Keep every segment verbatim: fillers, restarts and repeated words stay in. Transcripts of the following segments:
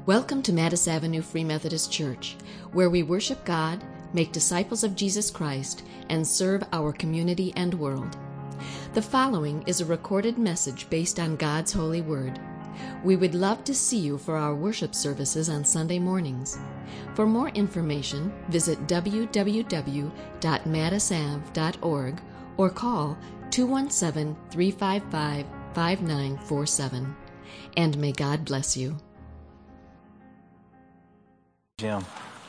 Welcome to Mattis Avenue Free Methodist Church, where we worship God, make disciples of Jesus Christ, and serve our community and world. The following is a recorded message based on God's holy word. We would love to see you for our worship services on Sunday mornings. For more information, visit w w w dot mattis av dot org or call two one seven, three five five, five nine four seven. And may God bless you. Jim.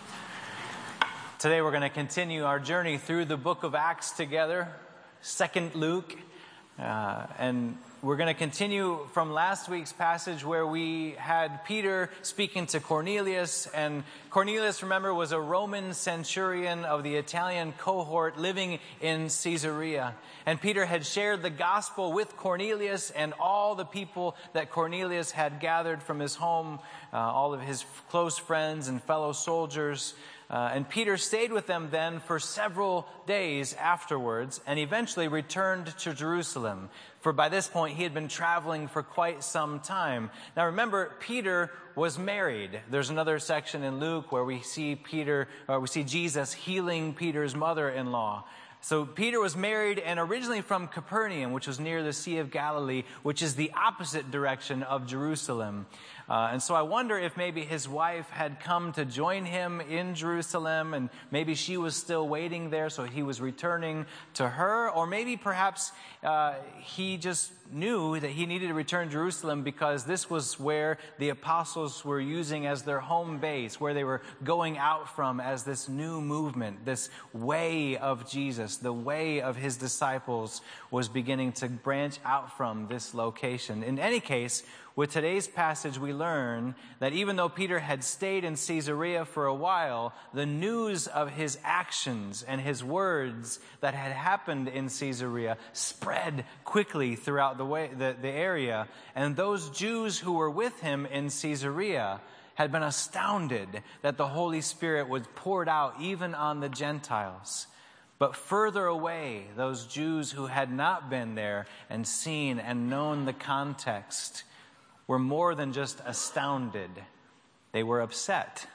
Today we're going to continue our journey through the book of Acts together, Second Luke, uh, and we're going to continue from last week's passage where we had Peter speaking to Cornelius, and Cornelius, remember, was a Roman centurion of the Italian cohort living in Caesarea. And Peter had shared the gospel with Cornelius and all the people that Cornelius had gathered from his home, uh, all of his close friends and fellow soldiers. Uh, and Peter stayed with them then for several days afterwards and eventually returned to Jerusalem. For by this point, he had been traveling for quite some time. Now remember, Peter was married. There's another section in Luke where we see Peter, or we see Jesus healing Peter's mother-in-law. So Peter was married and originally from Capernaum, which was near the Sea of Galilee, which is the opposite direction of Jerusalem. Uh, and so I wonder if maybe his wife had come to join him in Jerusalem, and maybe she was still waiting there, so he was returning to her. Or maybe perhaps uh, he just knew that he needed to return to Jerusalem because this was where the apostles were using as their home base, where they were going out from as this new movement, this way of Jesus, the way of his disciples was beginning to branch out from this location. In any case, with today's passage, we learn that even though Peter had stayed in Caesarea for a while, the news of his actions and his words that had happened in Caesarea spread quickly throughout the, way, the, the area. And those Jews who were with him in Caesarea had been astounded that the Holy Spirit was poured out even on the Gentiles. But further away, those Jews who had not been there and seen and known the context were more than just astounded. They were upset.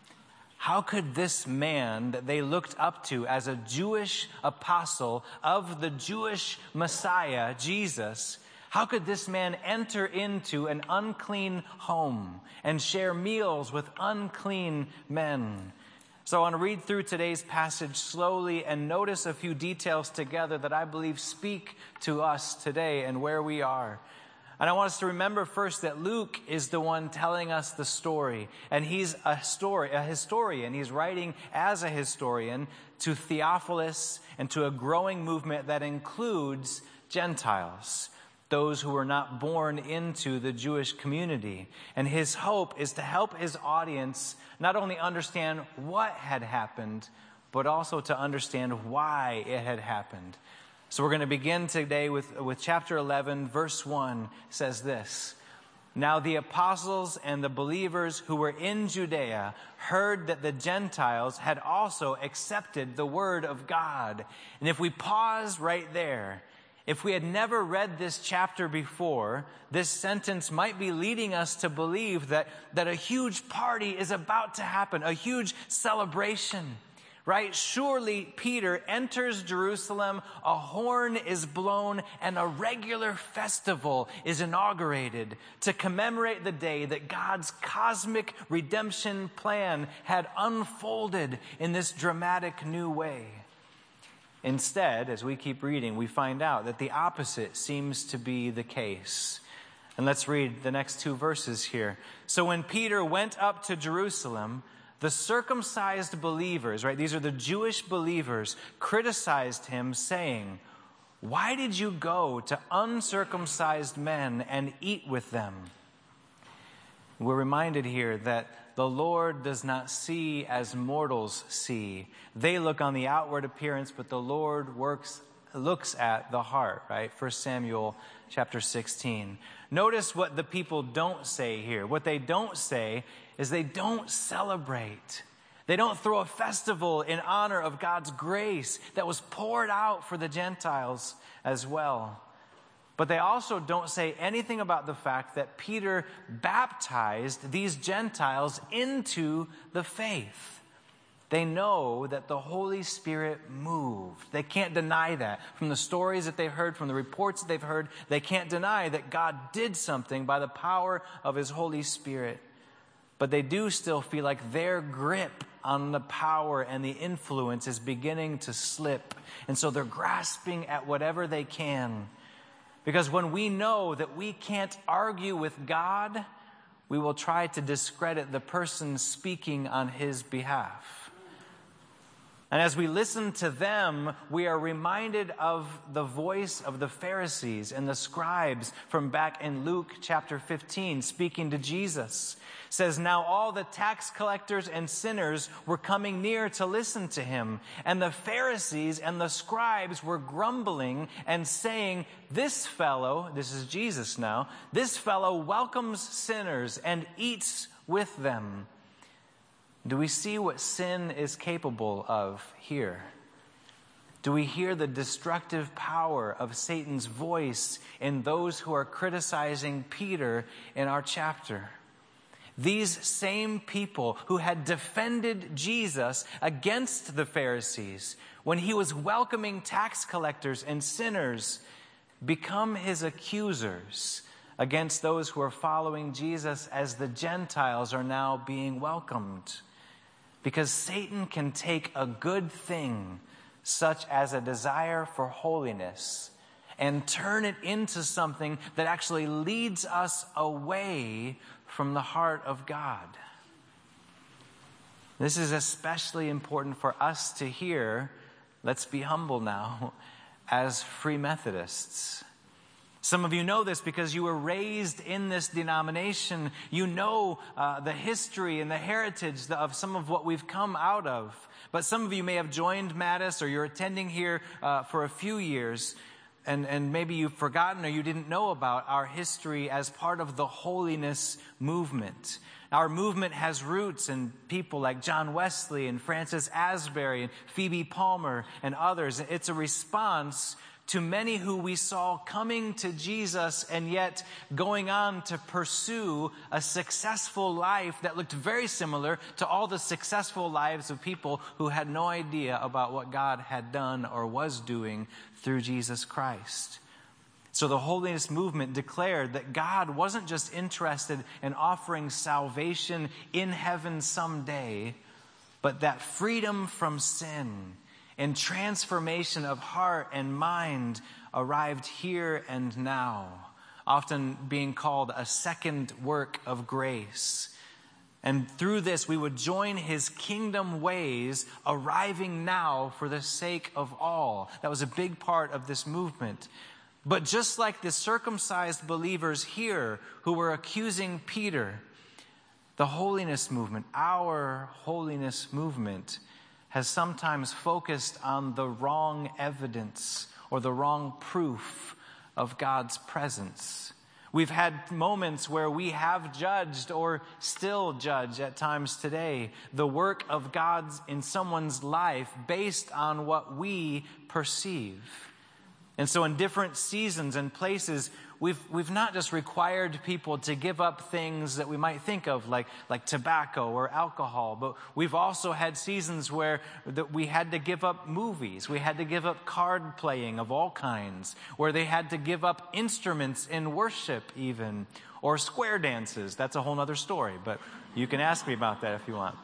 How could this man that they looked up to as a Jewish apostle of the Jewish Messiah, Jesus, how could this man enter into an unclean home and share meals with unclean men? So I want to read through today's passage slowly and notice a few details together that I believe speak to us today and where we are. And I want us to remember first that Luke is the one telling us the story. And he's a story, a historian. He's writing as a historian to Theophilus and to a growing movement that includes Gentiles, those who were not born into the Jewish community. And his hope is to help his audience not only understand what had happened, but also to understand why it had happened. So we're going to begin today with, with chapter eleven, verse one says this. Now the apostles and the believers who were in Judea heard that the Gentiles had also accepted the word of God. And if we pause right there, if we had never read this chapter before, this sentence might be leading us to believe that, that a huge party is about to happen, a huge celebration. Right? Surely Peter enters Jerusalem, a horn is blown, and a regular festival is inaugurated to commemorate the day that God's cosmic redemption plan had unfolded in this dramatic new way. Instead, as we keep reading, we find out that the opposite seems to be the case. And let's read the next two verses here. So when Peter went up to Jerusalem, the circumcised believers, right, these are the Jewish believers, criticized him, saying, "Why did you go to uncircumcised men and eat with them?" We're reminded here that the Lord does not see as mortals see. They look on the outward appearance, but the Lord works, looks at the heart, right? First Samuel chapter sixteen. Notice what the people don't say here. What they don't say is they don't celebrate. They don't throw a festival in honor of God's grace that was poured out for the Gentiles as well. But they also don't say anything about the fact that Peter baptized these Gentiles into the faith. They know that the Holy Spirit moved. They can't deny that. From the stories that they've heard, from the reports that they've heard, they can't deny that God did something by the power of His Holy Spirit. But they do still feel like their grip on the power and the influence is beginning to slip. And so they're grasping at whatever they can. Because when we know that we can't argue with God, we will try to discredit the person speaking on His behalf. And as we listen to them, we are reminded of the voice of the Pharisees and the scribes from back in Luke chapter fifteen, speaking to Jesus. It says, now all the tax collectors and sinners were coming near to listen to him. And the Pharisees and the scribes were grumbling and saying, this fellow, this is Jesus now, this fellow welcomes sinners and eats with them. Do we see what sin is capable of here? Do we hear the destructive power of Satan's voice in those who are criticizing Peter in our chapter? These same people who had defended Jesus against the Pharisees when he was welcoming tax collectors and sinners become his accusers against those who are following Jesus as the Gentiles are now being welcomed. Because Satan can take a good thing, such as a desire for holiness, and turn it into something that actually leads us away from the heart of God. This is especially important for us to hear, let's be humble now, as Free Methodists. Some of you know this because you were raised in this denomination. You know uh, the history and the heritage of some of what we've come out of. But some of you may have joined Mattis, or you're attending here uh, for a few years, and, and maybe you've forgotten or you didn't know about our history as part of the holiness movement. Our movement has roots in people like John Wesley and Francis Asbury and Phoebe Palmer and others. It's a response to many who we saw coming to Jesus and yet going on to pursue a successful life that looked very similar to all the successful lives of people who had no idea about what God had done or was doing through Jesus Christ. So the holiness movement declared that God wasn't just interested in offering salvation in heaven someday, but that freedom from sin and transformation of heart and mind arrived here and now, often being called a second work of grace. And through this, we would join his kingdom ways, arriving now for the sake of all. That was a big part of this movement. But just like the circumcised believers here who were accusing Peter, the holiness movement, our holiness movement, has sometimes focused on the wrong evidence or the wrong proof of God's presence. We've had moments where we have judged or still judge at times today the work of God's in someone's life based on what we perceive. And so in different seasons and places, we've we've not just required people to give up things that we might think of like, like tobacco or alcohol, but we've also had seasons where that we had to give up movies. We had to give up card playing of all kinds, where they had to give up instruments in worship even, or square dances. That's a whole other story, but you can ask me about that if you want.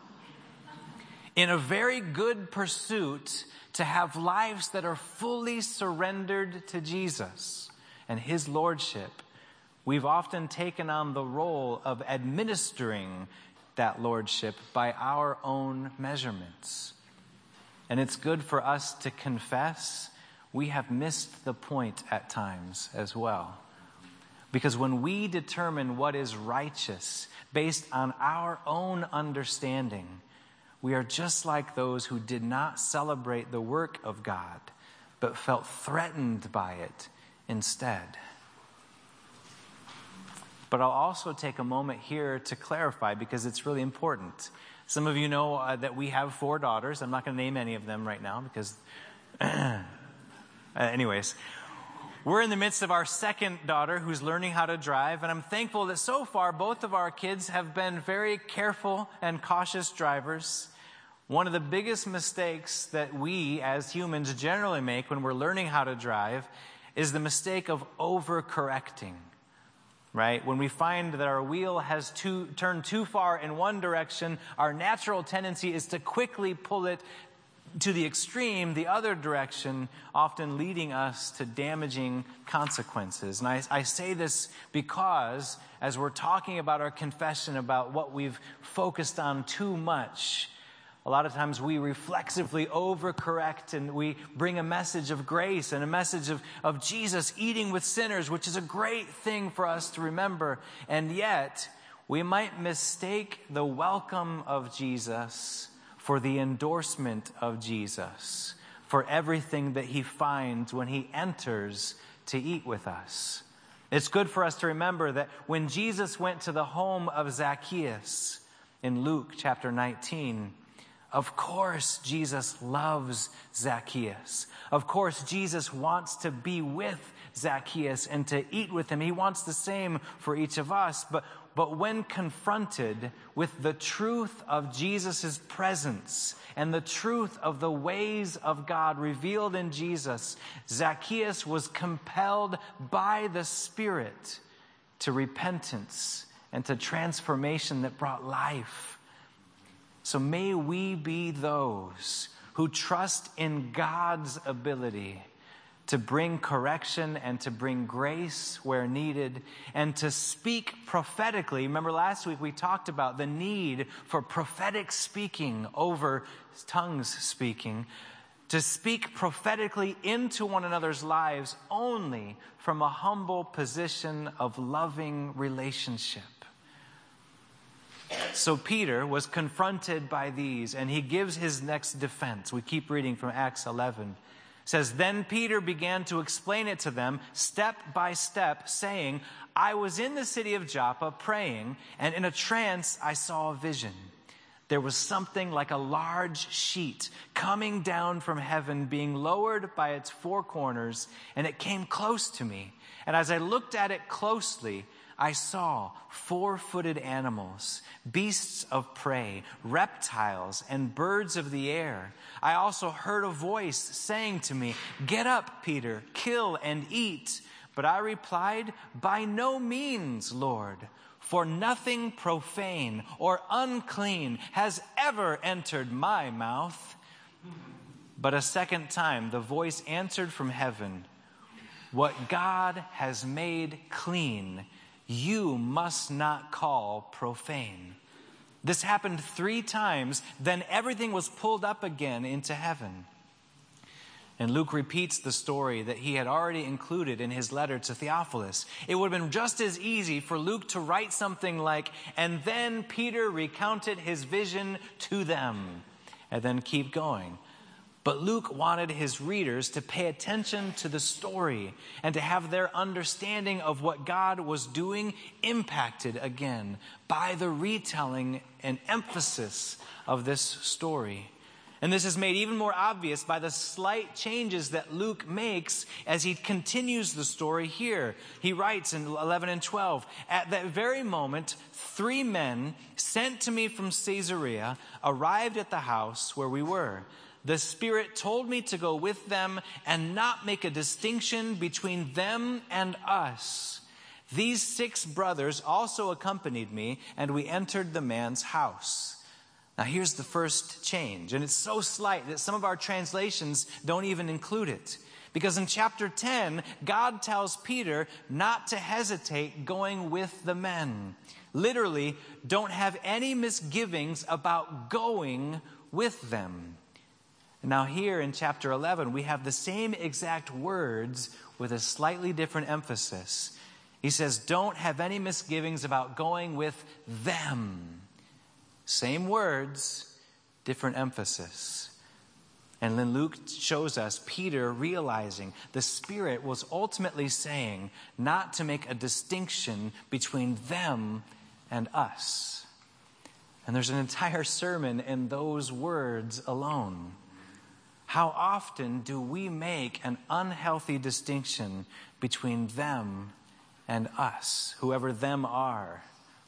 In a very good pursuit to have lives that are fully surrendered to Jesus and his lordship, we've often taken on the role of administering that lordship by our own measurements. And it's good for us to confess we have missed the point at times as well. Because when we determine what is righteous based on our own understanding, we are just like those who did not celebrate the work of God, but felt threatened by it instead. But I'll also take a moment here to clarify, because it's really important. Some of you know uh, that we have four daughters. I'm not going to name any of them right now because, uh, anyways, We're in the midst of our second daughter who's learning how to drive, and I'm thankful that so far both of our kids have been very careful and cautious drivers. One of the biggest mistakes that we as humans generally make when we're learning how to drive is the mistake of overcorrecting, right? When we find that our wheel has too, turned too far in one direction, our natural tendency is to quickly pull it to the extreme, the other direction, often leading us to damaging consequences. And I, I say this because as we're talking about our confession, about what we've focused on too much, a lot of times we reflexively overcorrect and we bring a message of grace and a message of, of Jesus eating with sinners, which is a great thing for us to remember. And yet, we might mistake the welcome of Jesus for the endorsement of Jesus, for everything that he finds when he enters to eat with us. It's good for us to remember that when Jesus went to the home of Zacchaeus in Luke chapter nineteen, of course Jesus loves Zacchaeus. Of course Jesus wants to be with Zacchaeus and to eat with him. He wants the same for each of us. But But when confronted with the truth of Jesus' presence and the truth of the ways of God revealed in Jesus, Zacchaeus was compelled by the Spirit to repentance and to transformation that brought life. So may we be those who trust in God's ability to bring correction and to bring grace where needed, and to speak prophetically. Remember last week we talked about the need for prophetic speaking over tongues speaking, to speak prophetically into one another's lives only from a humble position of loving relationship. So Peter was confronted by these, and he gives his next defense. We keep reading from Acts eleven. It says, "Then Peter began to explain it to them step by step, saying, I was in the city of Joppa praying, and in a trance I saw a vision. There was something like a large sheet coming down from heaven, being lowered by its four corners, and it came close to me. And as I looked at it closely, I saw four-footed animals, beasts of prey, reptiles, and birds of the air. I also heard a voice saying to me, 'Get up, Peter, kill and eat.' But I replied, 'By no means, Lord, for nothing profane or unclean has ever entered my mouth.' But a second time the voice answered from heaven, 'What God has made clean, you must not call profane.' This happened three times. Then everything was pulled up again into heaven." And Luke repeats the story that he had already included in his letter to Theophilus. It would have been just as easy for Luke to write something like, "And then Peter recounted his vision to them," and then keep going. But Luke wanted his readers to pay attention to the story and to have their understanding of what God was doing impacted again by the retelling and emphasis of this story. And this is made even more obvious by the slight changes that Luke makes as he continues the story here. He writes in eleven and twelve, "At that very moment, three men sent to me from Caesarea arrived at the house where we were. The Spirit told me to go with them and not make a distinction between them and us. These six brothers also accompanied me, and we entered the man's house." Now here's the first change, and it's so slight that some of our translations don't even include it. Because in chapter ten, God tells Peter not to hesitate going with the men. Literally, don't have any misgivings about going with them. Now here in chapter eleven, we have the same exact words with a slightly different emphasis. He says, don't have any misgivings about going with them. Same words, different emphasis. And then Luke shows us Peter realizing the Spirit was ultimately saying not to make a distinction between them and us. And there's an entire sermon in those words alone. How often do we make an unhealthy distinction between them and us, whoever them are?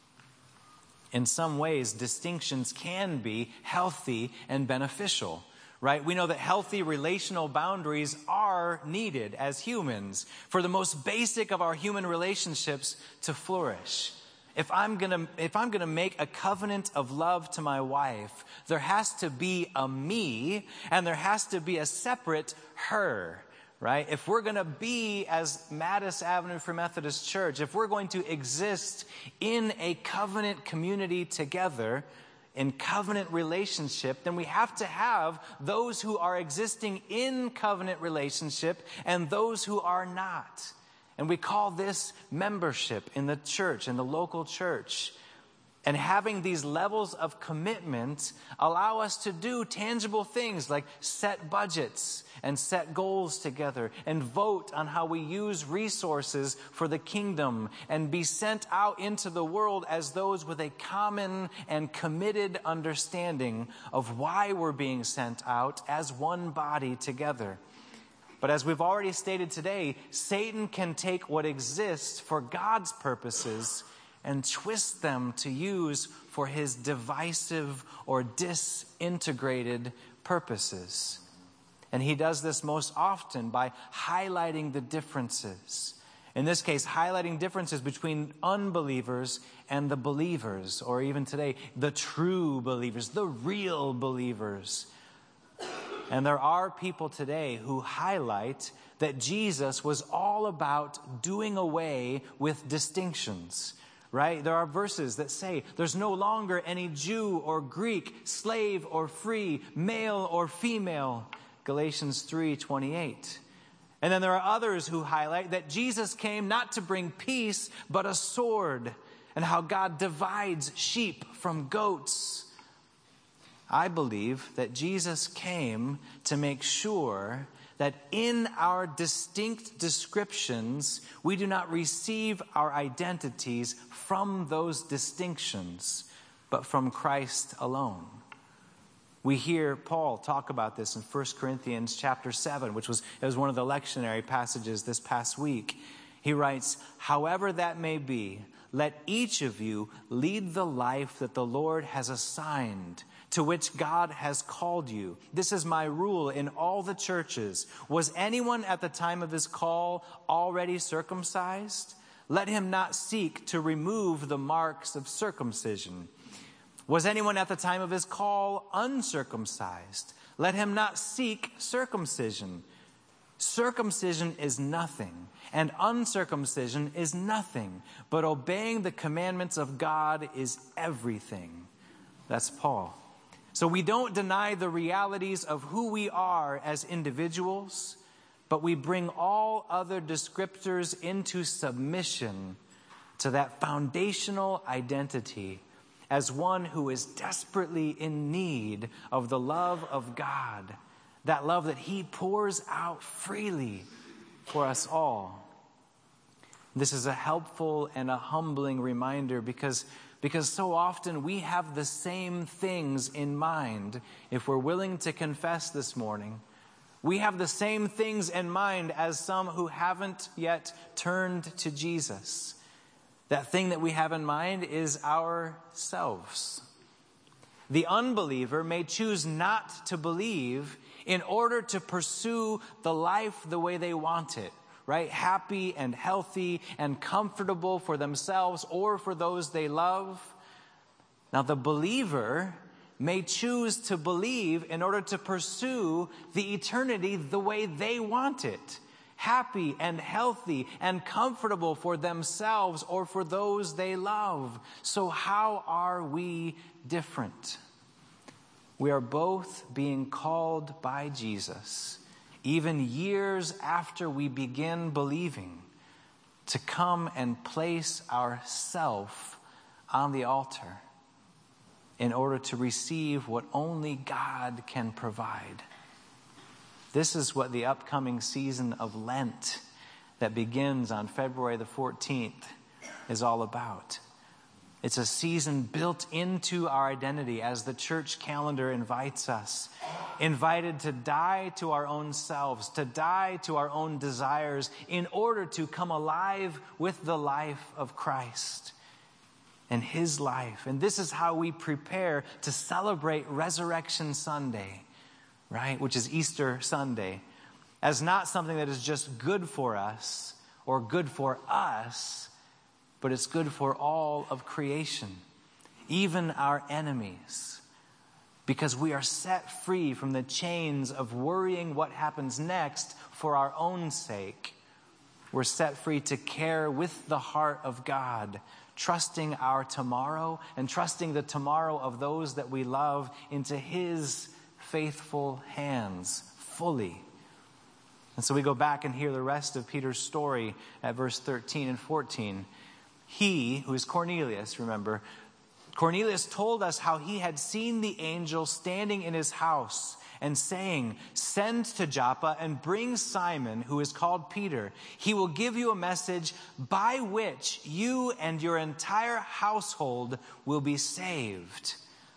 In some ways, distinctions can be healthy and beneficial, right? We know that healthy relational boundaries are needed as humans for the most basic of our human relationships to flourish. If I'm gonna, if I'm gonna make a covenant of love to my wife, there has to be a me and there has to be a separate her, right? If we're gonna be as Mattis Avenue Free Methodist Church, if we're going to exist in a covenant community together, in covenant relationship, then we have to have those who are existing in covenant relationship and those who are not. And we call this membership in the church, in the local church. And having these levels of commitment allow us to do tangible things like set budgets and set goals together and vote on how we use resources for the kingdom and be sent out into the world as those with a common and committed understanding of why we're being sent out as one body together. But as we've already stated today, Satan can take what exists for God's purposes and twist them to use for his divisive or disintegrated purposes. And he does this most often by highlighting the differences. In this case, highlighting differences between unbelievers and the believers, or even today, the true believers, the real believers. And there are people today who highlight that Jesus was all about doing away with distinctions, right? There are verses that say there's no longer any Jew or Greek, slave or free, male or female, Galatians three twenty-eight. And then there are others who highlight that Jesus came not to bring peace, but a sword, and how God divides sheep from goats. I believe that Jesus came to make sure that in our distinct descriptions, we do not receive our identities from those distinctions, but from Christ alone. We hear Paul talk about this in First Corinthians chapter seven, which was, it was one of the lectionary passages this past week. He writes, "However that may be, let each of you lead the life that the Lord has assigned, to which God has called you. This is my rule in all the churches. Was anyone at the time of his call already circumcised? Let him not seek to remove the marks of circumcision. Was anyone at the time of his call uncircumcised? Let him not seek circumcision. Circumcision is nothing, and uncircumcision is nothing, but obeying the commandments of God is everything." That's Paul. So we don't deny the realities of who we are as individuals, but we bring all other descriptors into submission to that foundational identity as one who is desperately in need of the love of God, that love that he pours out freely for us all. This is a helpful and a humbling reminder because Because so often we have the same things in mind. If we're willing to confess this morning, we have the same things in mind as some who haven't yet turned to Jesus. That thing that we have in mind is ourselves. The unbeliever may choose not to believe in order to pursue the life the way they want it. Right? Happy and healthy and comfortable for themselves or for those they love. Now, the believer may choose to believe in order to pursue the eternity the way they want it. Happy and healthy and comfortable for themselves or for those they love. So how are we different? We are both being called by Jesus, even years after we begin believing, to come and place ourself on the altar in order to receive what only God can provide. This is what the upcoming season of Lent that begins on February the fourteenth is all about. It's a season built into our identity as the church calendar invites us. Invited to die to our own selves, to die to our own desires in order to come alive with the life of Christ and his life. And this is how we prepare to celebrate Resurrection Sunday, right? Which is Easter Sunday, as not something that is just good for us or good for us, but it's good for all of creation, even our enemies, because we are set free from the chains of worrying what happens next for our own sake. We're set free to care with the heart of God, trusting our tomorrow and trusting the tomorrow of those that we love into his faithful hands fully. And so we go back and hear the rest of Peter's story at verse thirteen and fourteen. He, who is Cornelius, remember, Cornelius told us how he had seen the angel standing in his house and saying, "Send to Joppa and bring Simon, who is called Peter. He will give you a message by which you and your entire household will be saved."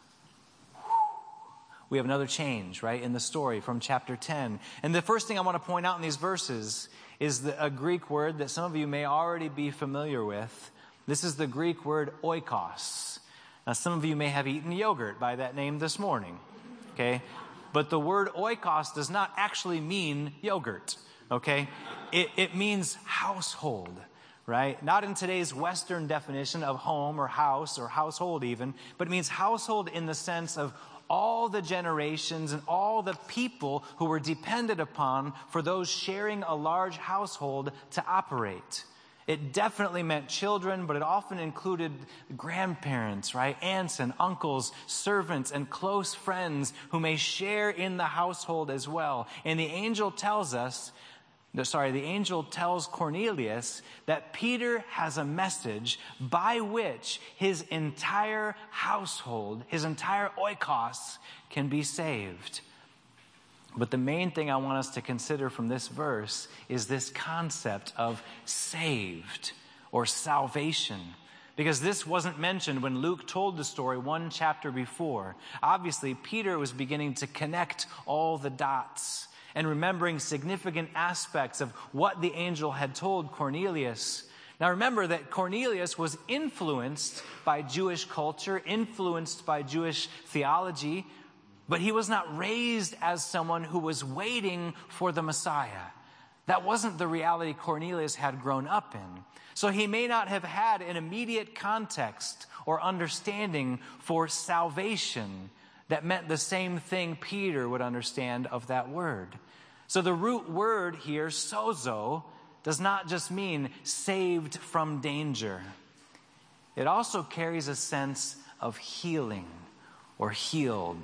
We have another change, right, in the story from chapter ten. And the first thing I want to point out in these verses is the, a Greek word that some of you may already be familiar with. This is the Greek word oikos. Now, some of you may have eaten yogurt by that name this morning, okay? But the word oikos does not actually mean yogurt, okay? It, it means household, right? Not in today's Western definition of home or house or household even, but it means household in the sense of all the generations and all the people who were depended upon for those sharing a large household to operate. It definitely meant children, but it often included grandparents, right? Aunts and uncles, servants, and close friends who may share in the household as well. And the angel tells us, no, sorry, the angel tells Cornelius that Peter has a message by which his entire household, his entire oikos, can be saved. But the main thing I want us to consider from this verse is this concept of saved or salvation. Because this wasn't mentioned when Luke told the story one chapter before. Obviously, Peter was beginning to connect all the dots and remembering significant aspects of what the angel had told Cornelius. Now remember that Cornelius was influenced by Jewish culture, influenced by Jewish theology, but he was not raised as someone who was waiting for the Messiah. That wasn't the reality Cornelius had grown up in. So he may not have had an immediate context or understanding for salvation that meant the same thing Peter would understand of that word. So the root word here, sozo, does not just mean saved from danger. It also carries a sense of healing or healed.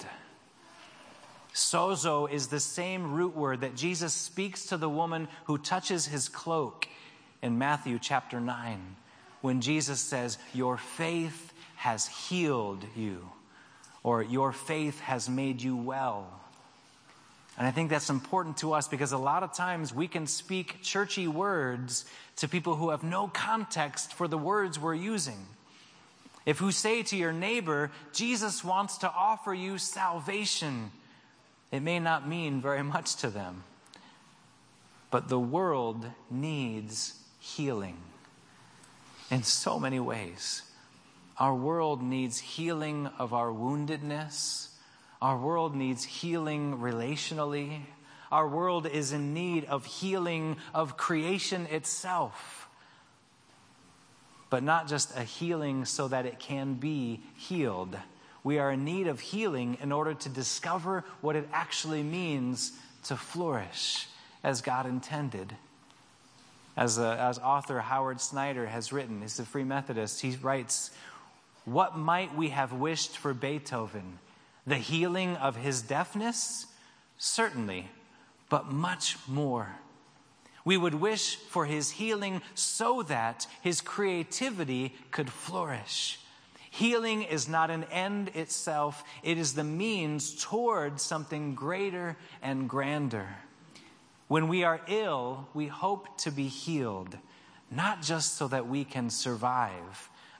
Sozo is the same root word that Jesus speaks to the woman who touches his cloak in Matthew chapter nine, when Jesus says, "Your faith has healed you," or "Your faith has made you well." And I think that's important to us because a lot of times we can speak churchy words to people who have no context for the words we're using. If you say to your neighbor, "Jesus wants to offer you salvation," it may not mean very much to them. But the world needs healing in so many ways. Our world needs healing of our woundedness. Our world needs healing relationally. Our world is in need of healing of creation itself. But not just a healing so that it can be healed. We are in need of healing in order to discover what it actually means to flourish as God intended. As, a, as author Howard Snyder has written, he's a Free Methodist, he writes, "What might we have wished for Beethoven? The healing of his deafness? Certainly, but much more. We would wish for his healing so that his creativity could flourish. Healing is not an end itself. It is the means toward something greater and grander. When we are ill, we hope to be healed, not just so that we can survive,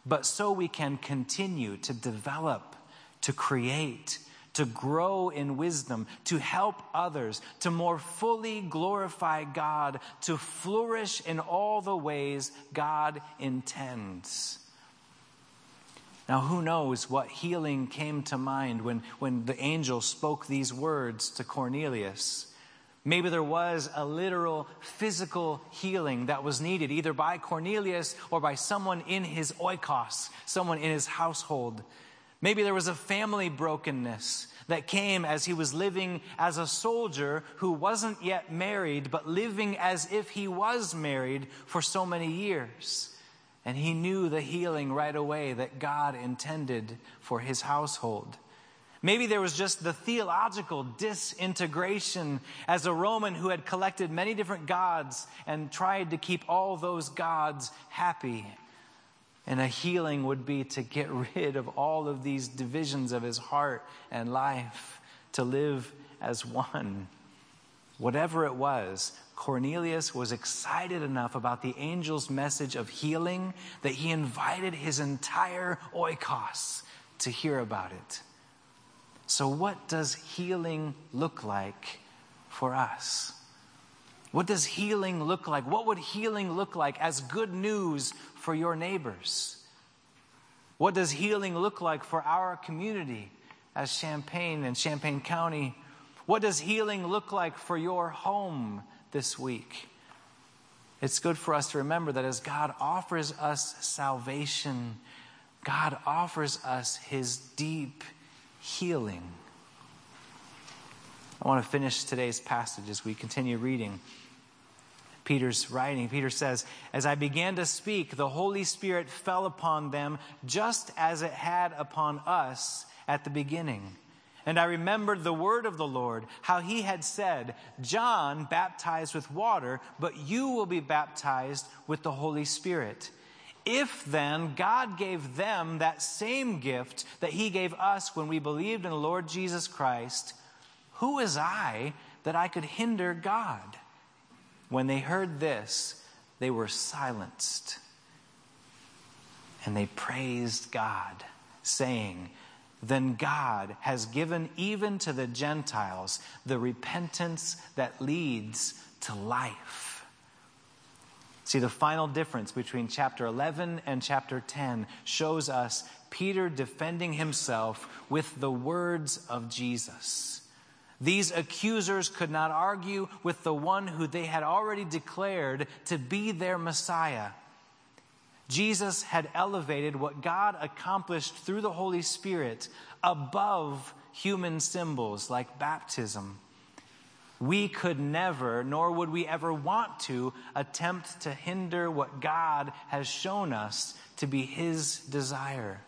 but so we can continue to develop, to create, to grow in wisdom, to help others, to more fully glorify God, to flourish in all the ways God intends. Now, who knows what healing came to mind when, when the angel spoke these words to Cornelius? Maybe there was a literal physical healing that was needed, either by Cornelius or by someone in his oikos, someone in his household. Maybe there was a family brokenness that came as he was living as a soldier who wasn't yet married, but living as if he was married for so many years. And he knew the healing right away that God intended for his household. Maybe there was just the theological disintegration as a Roman who had collected many different gods and tried to keep all those gods happy. And a healing would be to get rid of all of these divisions of his heart and life, to live as one. Whatever it was, Cornelius was excited enough about the angel's message of healing that he invited his entire oikos to hear about it. So what does healing look like for us? What does healing look like? What would healing look like as good news for your neighbors? What does healing look like for our community as Champaign and Champaign County? What does healing look like for your home this week? It's good for us to remember that as God offers us salvation, God offers us his deep healing. I want to finish today's passage as we continue reading. Peter's writing. Peter says, "As I began to speak, the Holy Spirit fell upon them just as it had upon us at the beginning. And I remembered the word of the Lord, how he had said, 'John baptized with water, but you will be baptized with the Holy Spirit.' If then God gave them that same gift that he gave us when we believed in the Lord Jesus Christ, who is I that I could hinder God?" When they heard this, they were silenced. And they praised God, saying, "Then God has given even to the Gentiles the repentance that leads to life." See, the final difference between chapter eleven and chapter ten shows us Peter defending himself with the words of Jesus. These accusers could not argue with the one who they had already declared to be their Messiah. Jesus had elevated what God accomplished through the Holy Spirit above human symbols like baptism. We could never, nor would we ever want to, attempt to hinder what God has shown us to be his desire.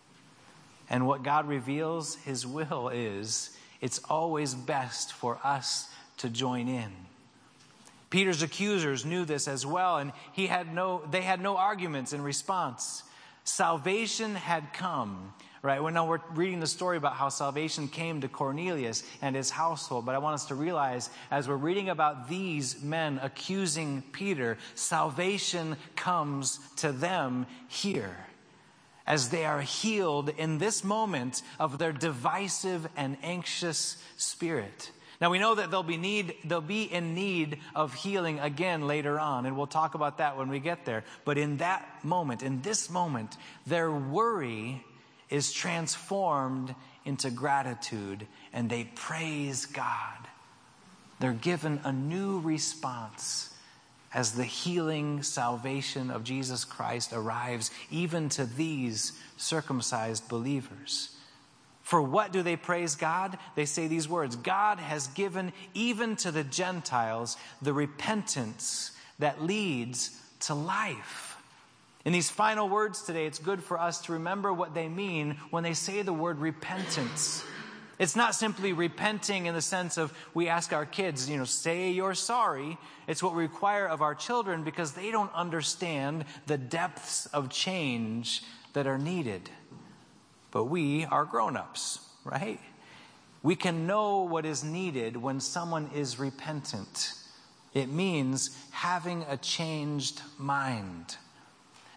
And what God reveals his will is, it's always best for us to join in. Peter's accusers knew this as well, and he had no, they had no arguments in response. Salvation had come, right? Well, now we're reading the story about how salvation came to Cornelius and his household, but I want us to realize as we're reading about these men accusing Peter, salvation comes to them here as they are healed in this moment of their divisive and anxious spirit. Now we know that they'll be need they'll be in need of healing again later on, and we'll talk about that when we get there. But in that moment, in this moment, their worry is transformed into gratitude, and they praise God. They're given a new response as the healing salvation of Jesus Christ arrives even to these circumcised believers. For what do they praise God? They say these words, "God has given even to the Gentiles the repentance that leads to life." In these final words today, it's good for us to remember what they mean when they say the word repentance. It's not simply repenting in the sense of we ask our kids, you know, say you're sorry. It's what we require of our children because they don't understand the depths of change that are needed. But we are grown-ups, right? We can know what is needed when someone is repentant. It means having a changed mind.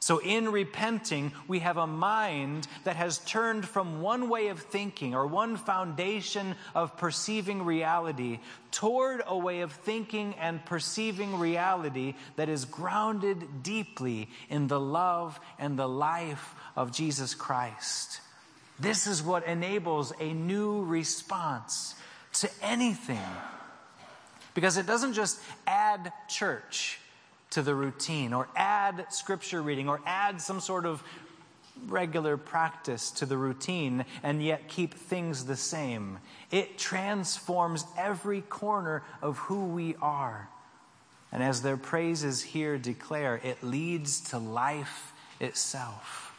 So in repenting, we have a mind that has turned from one way of thinking or one foundation of perceiving reality toward a way of thinking and perceiving reality that is grounded deeply in the love and the life of Jesus Christ. This is what enables a new response to anything. Because it doesn't just add church to the routine, or add scripture reading, or add some sort of regular practice to the routine, and yet keep things the same. It transforms every corner of who we are. And as their praises here declare, it leads to life itself.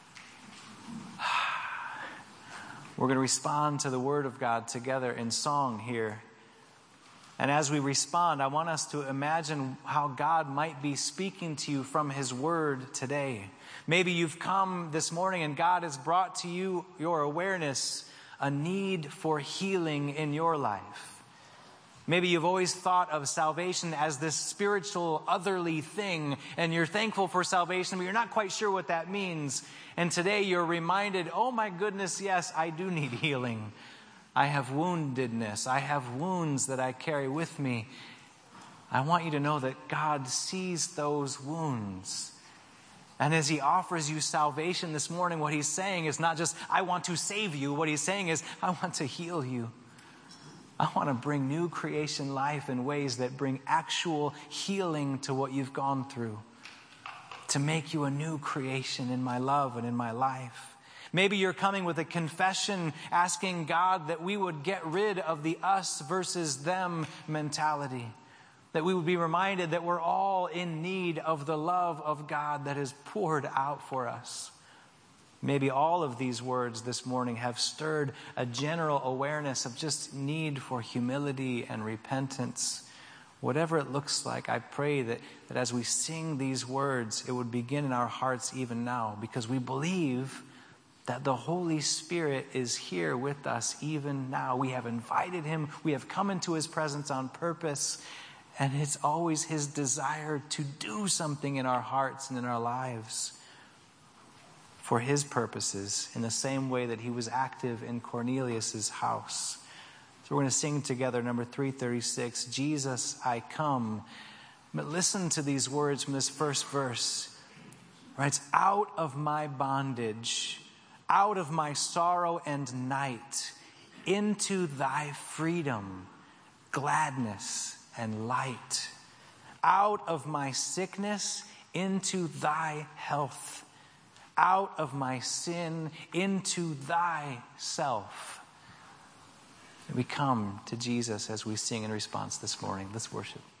We're going to respond to the Word of God together in song here. And as we respond, I want us to imagine how God might be speaking to you from His Word today. Maybe you've come this morning and God has brought to you your awareness, a need for healing in your life. Maybe you've always thought of salvation as this spiritual, otherly thing, and you're thankful for salvation, but you're not quite sure what that means. And today you're reminded, oh my goodness, yes, I do need healing. I have woundedness. I have wounds that I carry with me. I want you to know that God sees those wounds. And as He offers you salvation this morning, what He's saying is not just, I want to save you. What He's saying is, I want to heal you. I want to bring new creation life in ways that bring actual healing to what you've gone through. To make you a new creation in my love and in my life. Maybe you're coming with a confession asking God that we would get rid of the us versus them mentality. That we would be reminded that we're all in need of the love of God that is poured out for us. Maybe all of these words this morning have stirred a general awareness of just need for humility and repentance. Whatever it looks like, I pray that, that as we sing these words, it would begin in our hearts even now, because we believe that the Holy Spirit is here with us even now. We have invited Him. We have come into His presence on purpose. And it's always His desire to do something in our hearts and in our lives for His purposes, in the same way that He was active in Cornelius' house. So we're going to sing together number three thirty-six, Jesus, I Come. But listen to these words from this first verse. Right? It's out of my bondage, out of my sorrow and night, into thy freedom, gladness and light. Out of my sickness, into thy health. Out of my sin, into thyself. We come to Jesus as we sing in response this morning. Let's worship.